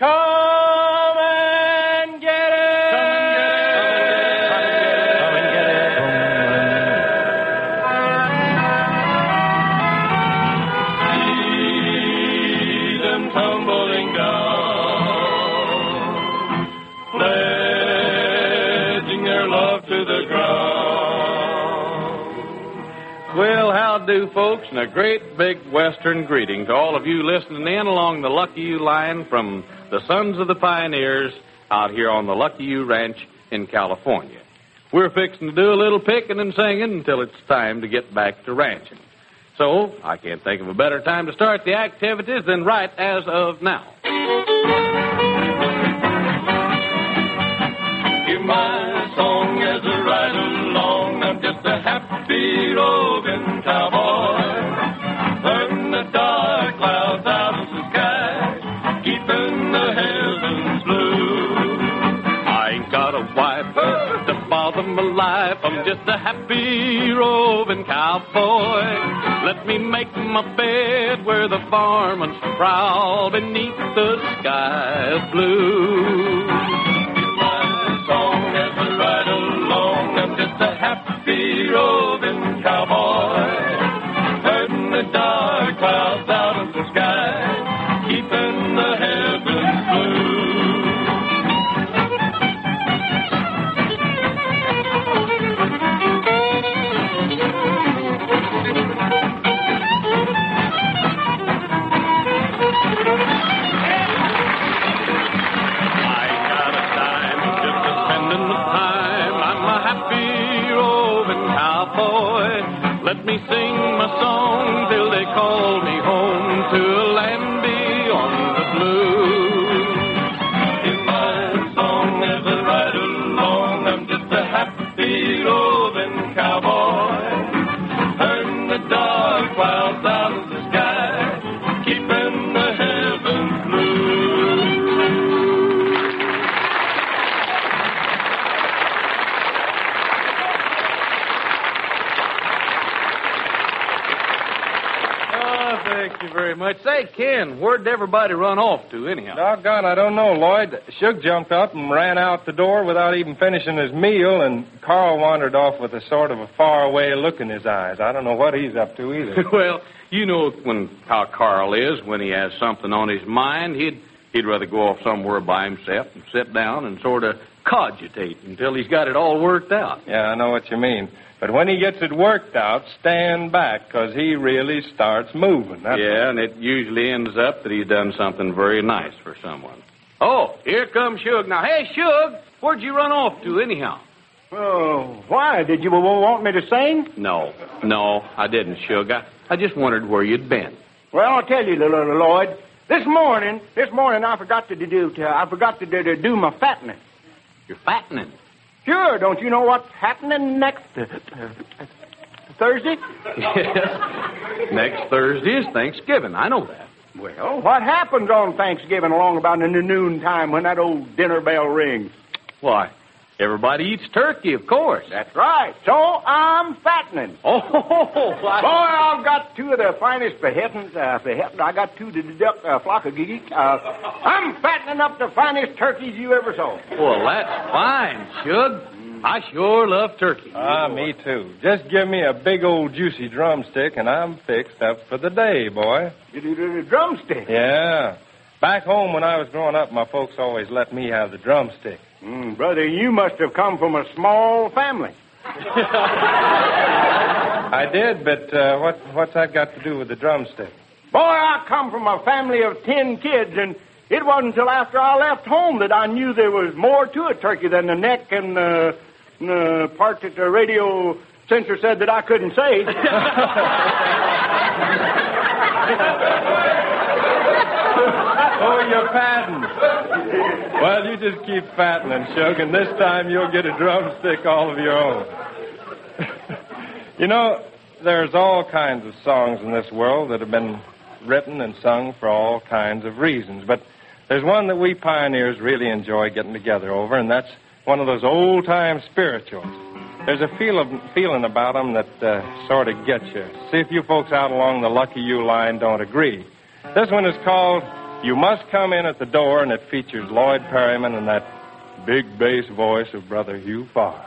Come and get it! Come and get it! Come and get it! See them tumbling down, pledging their love to the ground. Well, how do, folks, and a great big Western greeting to all of you listening in along the Lucky U line from the Sons of the Pioneers out here on the Lucky U Ranch in California. We're fixing to do a little picking and singing until it's time to get back to ranching. So, I can't think of a better time to start the activities than right as of now. Hear my song as I ride along. I'm just a happy roving cowboy. Burn the dark clouds out of the sky, keeping the heavens blue. I ain't got a wife to bother my life. I'm just a happy roving cowboy. Let me make my bed where the varmints prowl beneath the sky of blue. Song as I ride along, I'm just a happy roving cowboy. Herding the dark clouds out of the sky, keeping the heavens blue. Let me sing my song till they call me home to a land beyond the blue. In my song as I ride along, I'm just a happy roving cowboy. Herding the dark clouds out of the sky, keeping the heavens blue. Thank you very much. Say, Ken, where'd everybody run off to, anyhow? Doggone, I don't know, Lloyd. Shug jumped up and ran out the door without even finishing his meal, and Carl wandered off with a sort of a faraway look in his eyes. I don't know what he's up to either. Well, you know how Carl is. When he has something on his mind, he'd rather go off somewhere by himself and sit down and sort of cogitate until he's got it all worked out. Yeah, I know what you mean. But when he gets it worked out, stand back, because he really starts moving. Yeah, and it usually ends up that he's done something very nice for someone. Oh, here comes Shug. Now, hey, Shug, where'd you run off to, anyhow? Oh, why? Did you want me to sing? No, I didn't, Shug. I just wondered where you'd been. Well, I'll tell you, little Lloyd. This morning, I forgot to do my fattening. You're fattening? Sure, don't you know what's happening next Thursday? Yes. Next Thursday is Thanksgiving. I know that. Well, what happens on Thanksgiving along about in the noontime when that old dinner bell rings? Why, everybody eats turkey, of course. That's right. So I'm fattening. Oh, Boy, I've got two of the finest beheadings. I got two to deduct a flock of geeks. I'm fattening up the finest turkeys you ever saw. Well, that's fine, Shug. I sure love turkey. Me too. Just give me a big old juicy drumstick, and I'm fixed up for the day, boy. The drumstick? Yeah. Back home when I was growing up, my folks always let me have the drumstick. Brother, you must have come from a small family. I did, but what's that got to do with the drumstick? Boy, I come from a family of 10 kids, and it wasn't until after I left home that I knew there was more to a turkey than the neck and the part that the radio censor said that I couldn't say. Oh, you're fattening. Well, you just keep fattening, Shug, and this time you'll get a drumstick all of your own. You know, there's all kinds of songs in this world that have been written and sung for all kinds of reasons, but there's one that we pioneers really enjoy getting together over, and that's one of those old-time spirituals. There's a feeling about them that sort of gets you. See if you folks out along the Lucky U line don't agree. This one is called You must come in at the door, and it features Lloyd Perryman and that big bass voice of Brother Hugh Farr.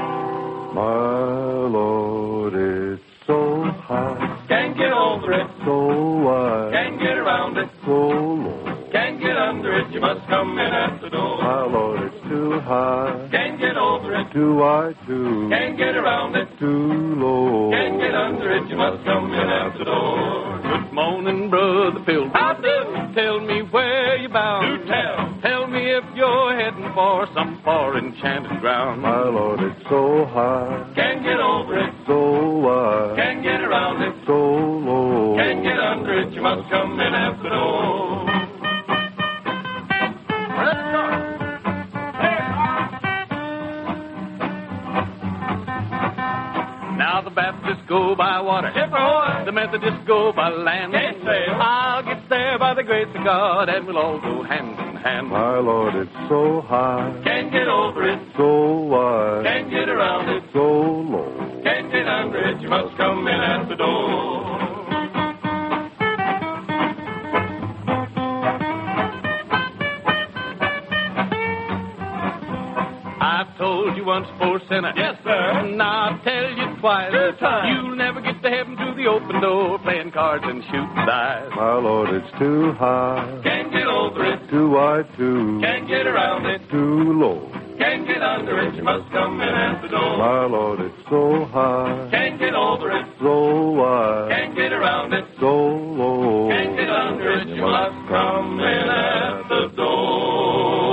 My Lord, it's so high. Can't get over it. So wide. Can't get around it. So low. Can't get under it. You must come in at the door. My Lord, it's too high. Can't get over it. Too wide, too. Can't get around it. Too low. Can't get under it. You must come in at the door. Good morning, Brother Pilgrim. How do? Tell me where you're bound. Do tell. Tell me if you're heading for some far enchanted ground. My Lord, it's so high. Can't get over it. So wide. Can't get around it. So low. Can't get under it. You must come in at the door. Let's go. Now the Baptists go by water. The Methodists go by land. Can't sail. I'll get there by the grace of God, and we'll all go hand in hand. My Lord, it's so high. Can't get over it. So wide. Can't get around it. So low. Can't get under it. You must come in at the door. I've told you once, poor sinner. Yes, sir. Now I'll tell you twice. 2 times. You'll never get to heaven through the open door, playing cards and shooting dice. My Lord, it's too high. Can't get over it. Too wide, too. Can't get around it. Too low. Can't get under it. You must come in at the door. My Lord, it's so high. Can't get over it. So wide. Can't get around it. So low. Can't get under it. You must come in at the door.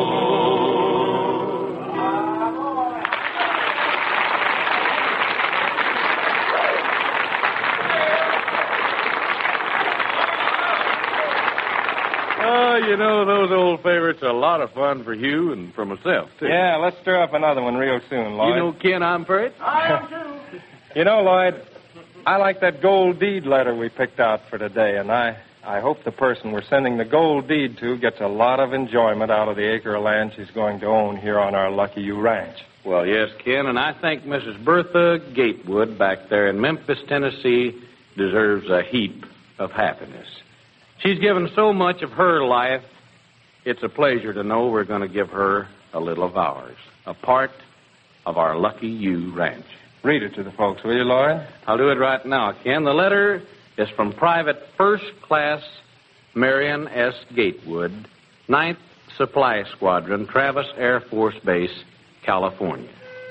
Oh, you know, those old favorites are a lot of fun for Hugh and for myself, too. Yeah, let's stir up another one real soon, Lloyd. You know, Ken, I'm for it. I am too. You know, Lloyd, I like that gold deed letter we picked out for today, and I hope the person we're sending the gold deed to gets a lot of enjoyment out of the acre of land she's going to own here on our Lucky You Ranch. Well, yes, Ken, and I think Mrs. Bertha Gatewood back there in Memphis, Tennessee, deserves a heap of happiness. She's given so much of her life, it's a pleasure to know we're going to give her a little of ours, a part of our Lucky You Ranch. Read it to the folks, will you, Lloyd? I'll do it right now, Ken. The letter is from Private First Class Marion S. Gatewood, 9th Supply Squadron, Travis Air Force Base, California.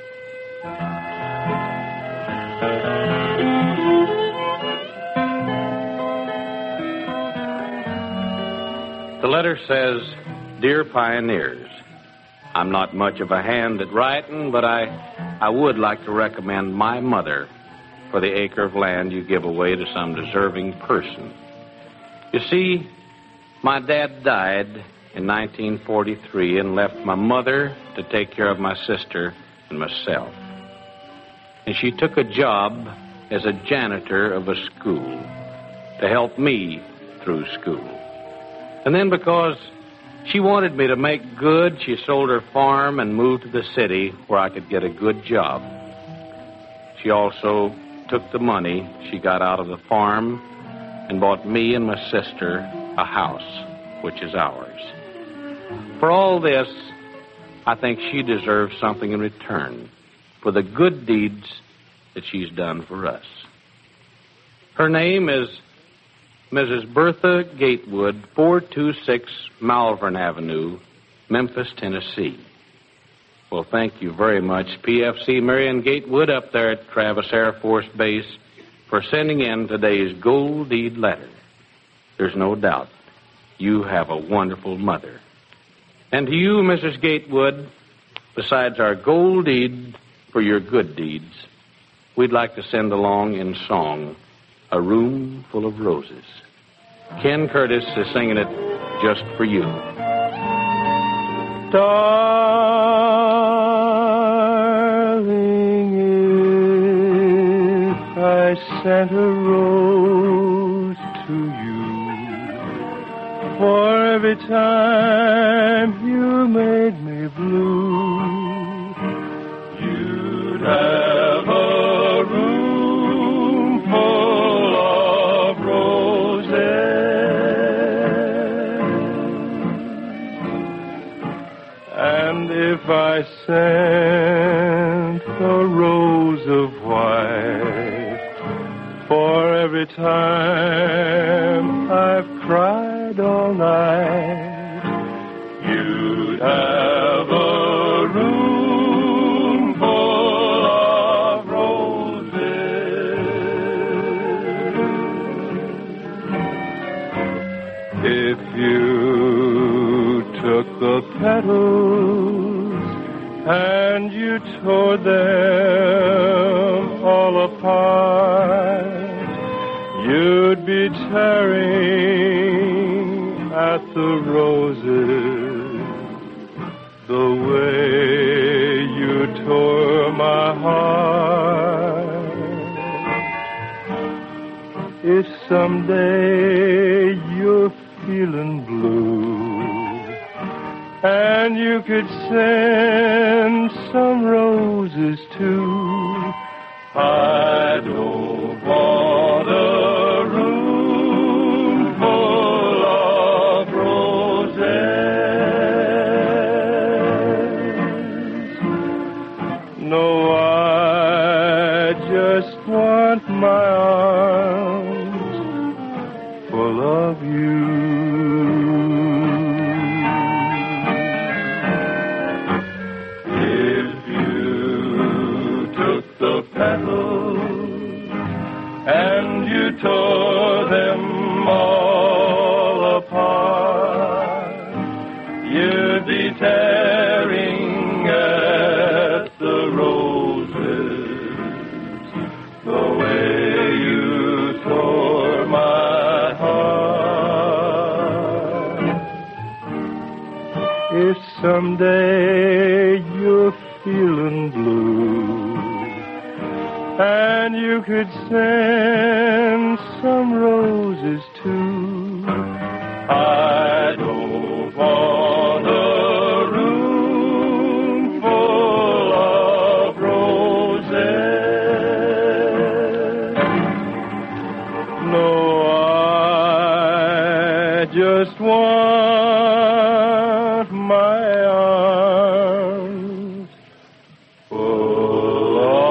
The letter says, Dear Pioneers, I'm not much of a hand at writing, but I would like to recommend my mother for the acre of land you give away to some deserving person. You see, my dad died in 1943 and left my mother to take care of my sister and myself. And she took a job as a janitor of a school to help me through school. And then because she wanted me to make good, she sold her farm and moved to the city where I could get a good job. She also took the money she got out of the farm and bought me and my sister a house, which is ours. For all this, I think she deserves something in return for the good deeds that she's done for us. Her name is Mrs. Bertha Gatewood, 426 Malvern Avenue, Memphis, Tennessee. Well, thank you very much, PFC Marion Gatewood up there at Travis Air Force Base, for sending in today's gold deed letter. There's no doubt you have a wonderful mother. And to you, Mrs. Gatewood, besides our gold deed for your good deeds, we'd like to send along in song A Room Full of Roses. Ken Curtis is singing it just for you. Darling, if I sent a rose to you for every time you made me blue, you'd have a room full of roses. if I sent a rose of white for every time I've cried all night, you'd have a room full of roses. If you took the petals and you tore them all apart, you'd be tearing at the roses the way you tore my heart. If someday you're feeling blue and you could send some roses too, I don't want a room full of roses. No, I just want my arms full of you. And you tore them all apart, you'd be tearing at the roses the way you tore my heart. If someday you're feeling blue and you could send some roses too, I don't want a room full of roses. No, I just want my arms full of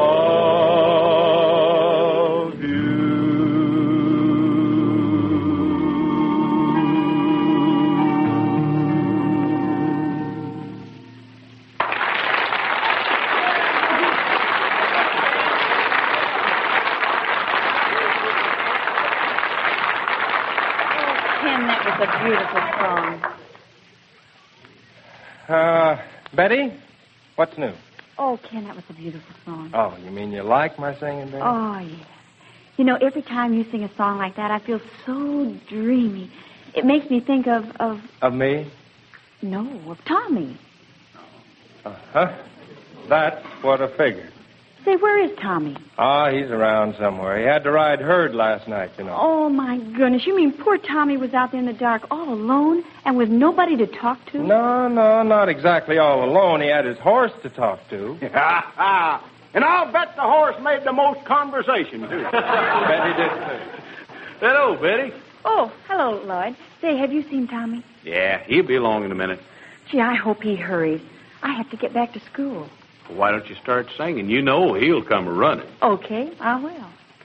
Betty, what's new? Oh, Ken, that was a beautiful song. Oh, you mean you like my singing, Betty? Oh, yeah. You know, every time you sing a song like that, I feel so dreamy. It makes me think of... Of me? No, of Tommy. Uh-huh. That's what I figured. Say, where is Tommy? He's around somewhere. He had to ride herd last night, you know. Oh, my goodness. You mean poor Tommy was out there in the dark all alone and with nobody to talk to? No, not exactly all alone. He had his horse to talk to. And I'll bet the horse made the most conversation, too. Betty did, too. Hello, Betty. Oh, hello, Lloyd. Say, have you seen Tommy? Yeah, he'll be along in a minute. Gee, I hope he hurries. I have to get back to school. Well, why don't you start singing? You know he'll come running. Okay, I will.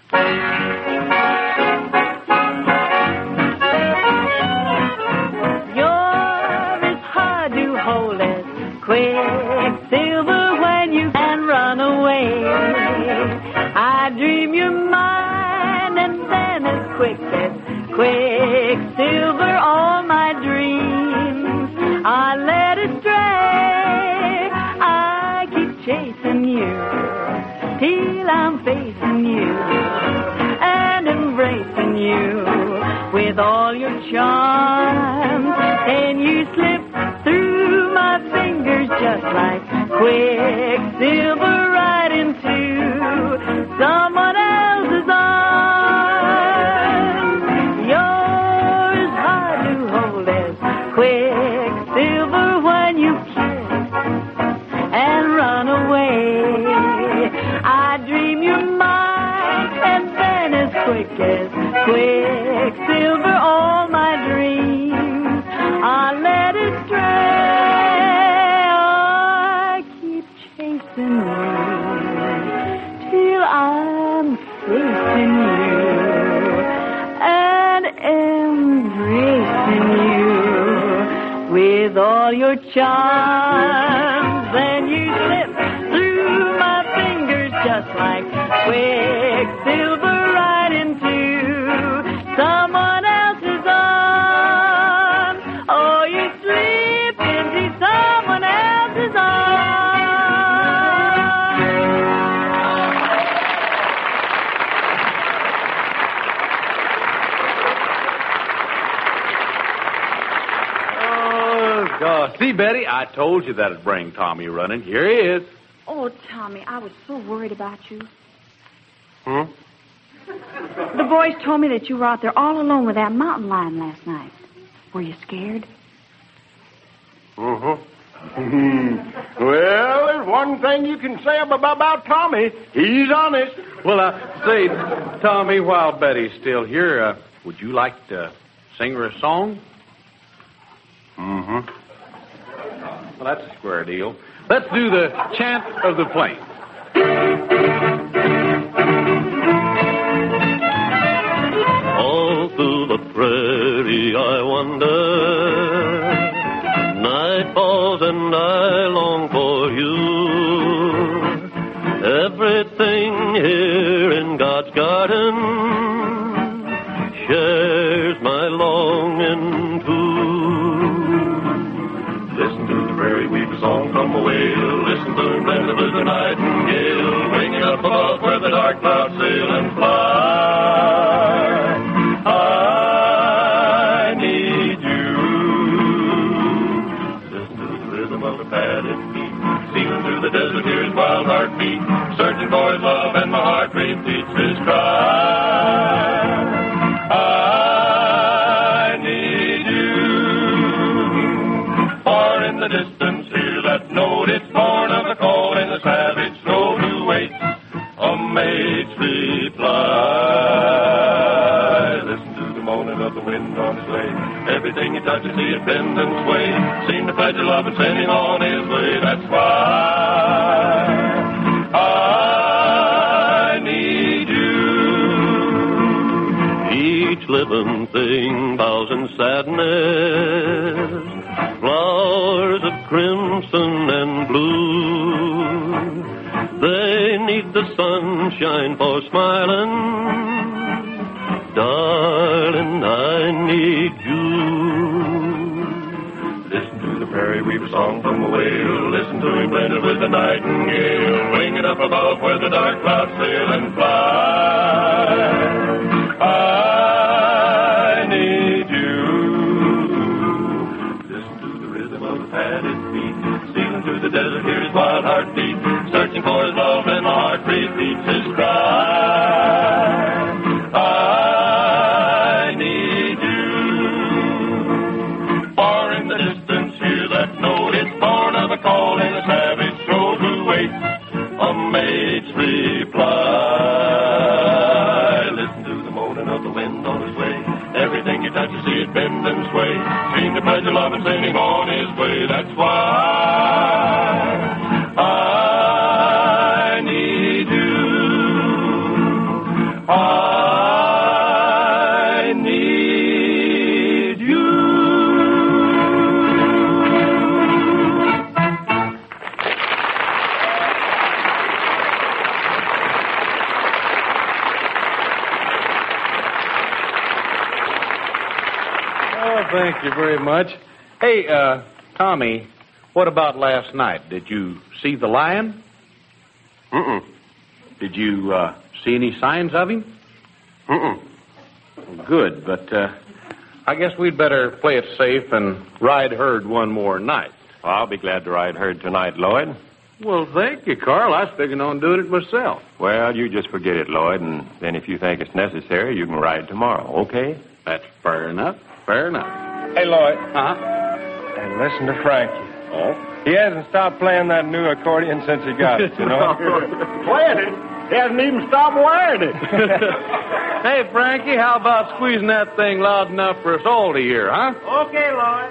You're as hard to hold as quicksilver when you can run away. I dream you're mine, and then as quick as quicksilver, all my dreams are led astray. I keep chasing you till I'm facing you and embracing you with all your charms. And you slip through my fingers just like quicksilver right into someone else's arms. You're as hard to hold as quicksilver when you kiss and run away. I dream you're mine, and then as quick as quicksilver, all my dreams are led astray. all your charms. Then you slip through my fingers just like quicksilver right into someone else's arms. Oh, you slip into someone else's arms. God. See, Betty, I told you that'd bring Tommy running. Here he is. Oh, Tommy, I was so worried about you. Hmm? The boys told me that you were out there all alone with that mountain lion last night. Were you scared? Well, there's one thing you can say about Tommy. He's honest. Well, say, Tommy, while Betty's still here, would you like to sing her a song? Mm-hmm. Well, that's a square deal. Let's do the Chant of the Plains. All through the prairie I wander. Night falls and I long for you. Everything here in God's garden shares my longing too. Listen to the prairie weaver song from a whale. Listen to him blend with the nightingale, ringing up above where the dark clouds sail and fly. I need you. Listen to the rhythm of the padded feet, stealing through the desert, hear his wild heartbeat, searching for his love, and my heart repeats his cry. I need you. Far in the distance, hear that note. It's born of the cold and the savage snow who waits a mate's reply. Listen to the moaning of the wind on his way. Everything he touches, see it bend and sway. Seem to pledge your love and send him on his way. That's why I need you. Each living thing bows in sadness, flowers of crimson and blue. They need the sunshine for smiling. Darling, I need you. Listen to the prairie weaver song from the whale. Listen to him blended with the nightingale, winging up above where the dark clouds sail and fly. I need you. Listen to the rhythm of the padded feet, stealing through the desert, hear his wild heartbeat, searching for his love, and my heart repeats his cry. I need you. Far in the distance, hear that note. It's born of a call in a savage throat who waits a mate's reply. Listen to the moaning of the wind on his way. Everything you touch, you see it bend and sway. Seem to pledge your love and send him on his way. That's why I need you. I need you. Oh, thank you very much. Hey, Tommy, what about last night? Did you see the lion? Mm-mm. Did you see any signs of him? Mm-mm. Good, but I guess we'd better play it safe and ride herd one more night. Well, I'll be glad to ride herd tonight, Lloyd. Well, thank you, Carl. I was figuring on doing it myself. Well, you just forget it, Lloyd, and then if you think it's necessary, you can ride tomorrow, okay? That's fair enough. Fair enough. Hey, Lloyd. Uh-huh. And listen to Frankie. Oh? He hasn't stopped playing that new accordion since he got it, you know? Playing it. He hasn't even stopped wearing it. Hey, Frankie, how about squeezing that thing loud enough for us all to hear, huh? Okay, Lloyd.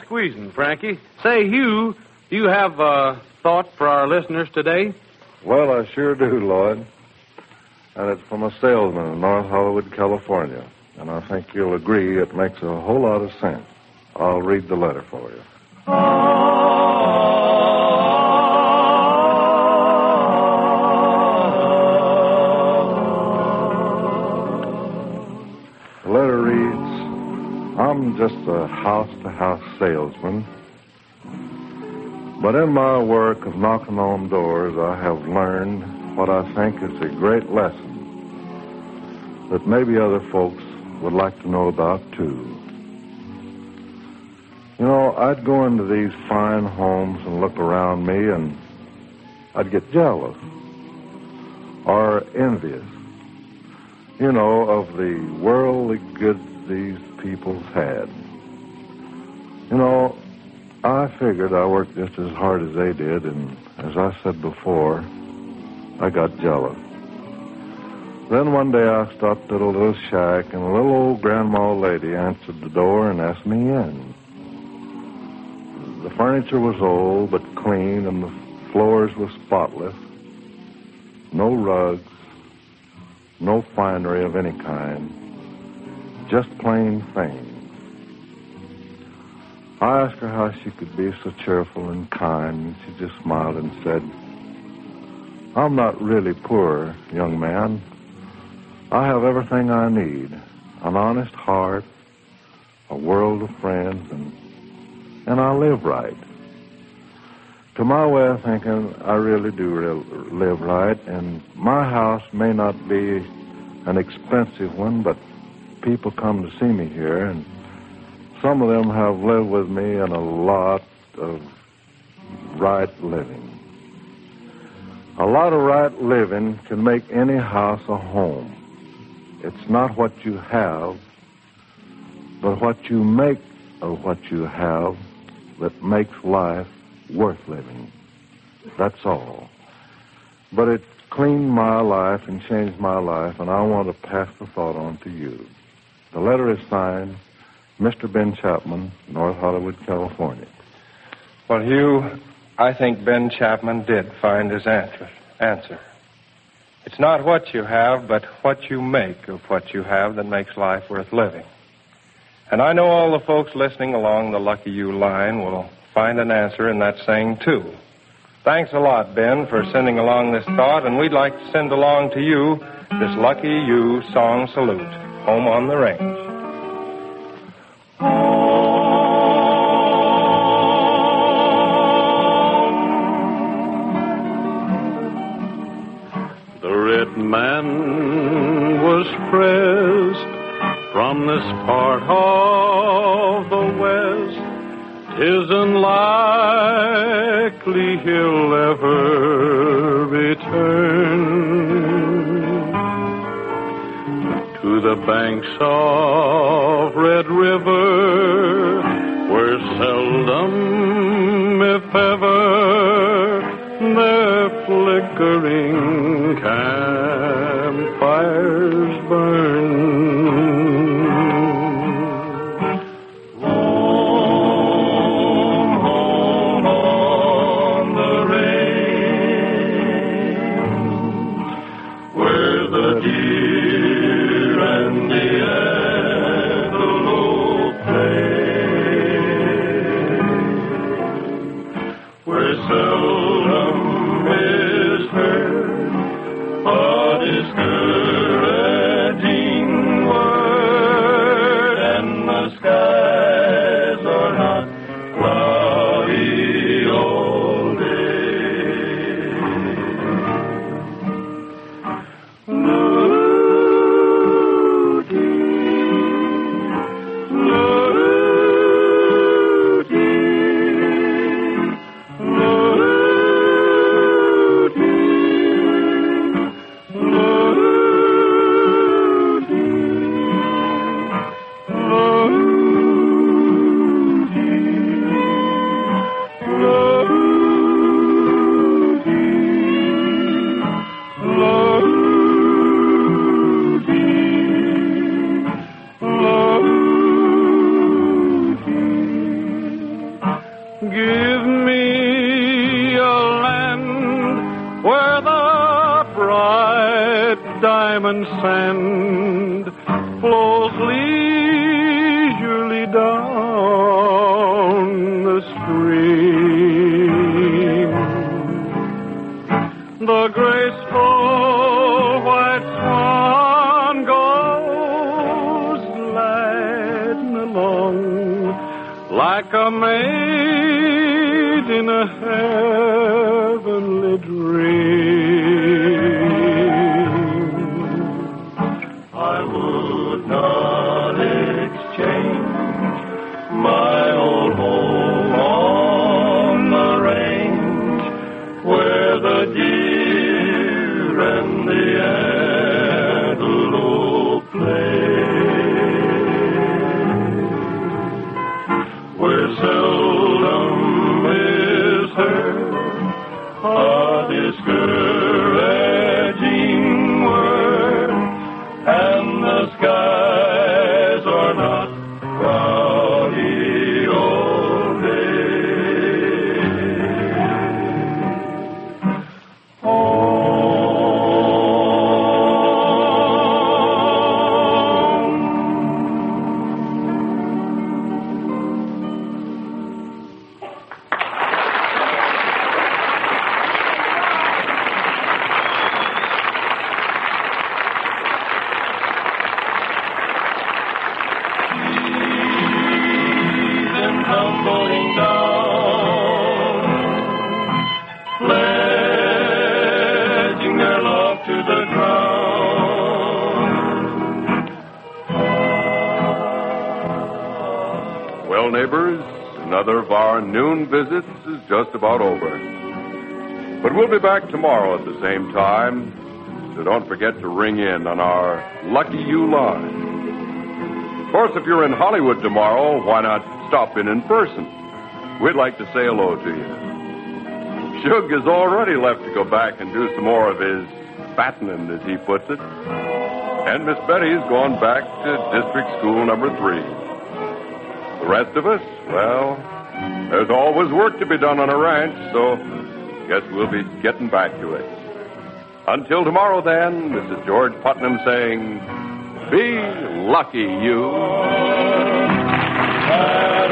squeezing, Frankie. Say, Hugh, do you have a thought for our listeners today? Well, I sure do, Lloyd. And it's from a salesman in North Hollywood, California. And I think you'll agree it makes a whole lot of sense. I'll read the letter for you. The letter reads, I'm just a house-to-house salesman. But in my work of knocking on doors, I have learned what I think is a great lesson that maybe other folks would like to know about, too. You know, I'd go into these fine homes and look around me, and I'd get jealous or envious, you know, of the worldly goods these people had. You know, I figured I worked just as hard as they did, and as I said before, I got jealous. Then one day I stopped at a little shack, and a little old grandma lady answered the door and asked me in. The furniture was old but clean, and the floors were spotless. No rugs, no finery of any kind, just plain things. I asked her how she could be so cheerful and kind, and she just smiled and said, I'm not really poor, young man. I have everything I need, an honest heart, a world of friends, and I live right. To my way of thinking, I really do live right, and my house may not be an expensive one, but people come to see me here, and some of them have lived with me in a lot of right living. A lot of right living can make any house a home. It's not what you have, but what you make of what you have that makes life worth living. That's all. But it cleaned my life and changed my life, and I want to pass the thought on to you. The letter is signed Mr. Ben Chapman, North Hollywood, California. Well, Hugh, I think Ben Chapman did find his answer. It's not what you have, but what you make of what you have that makes life worth living. And I know all the folks listening along the Lucky You line will find an answer in that saying, too. Thanks a lot, Ben, for sending along this thought, and we'd like to send along to you this Lucky You song salute, Home on the Range. The red man was pressed from this part of the West. 'Tis unlikely he'll ever return to the banks of Red River, where seldom, if ever, their flickering campfires burn. Home, home on the range, where the deer and the antelope play, where seldom is heard a discouraging diamond sand flows leisurely down the stream. The graceful white swan goes gliding along like a maid in a heavenly dream. I would not exchange my old home on the range where the deer and the antelope play, where seldom is heard a discouraging word, and the skies are not cloudy all day. And tumbling down, pledging their love to the ground. Well, neighbors, another of our noon visits is just about over. But we'll be back tomorrow at the same time, so don't forget to ring in on our Lucky You line. Of course, if you're in Hollywood tomorrow, why not stop in person? We'd like to say hello to you. Shug has already left to go back and do some more of his fattening, as he puts it. And Miss Betty's gone back to District School number 3. The rest of us, well, there's always work to be done on a ranch, so guess we'll be getting back to it. Until tomorrow, then, this is George Putnam saying, be lucky, you.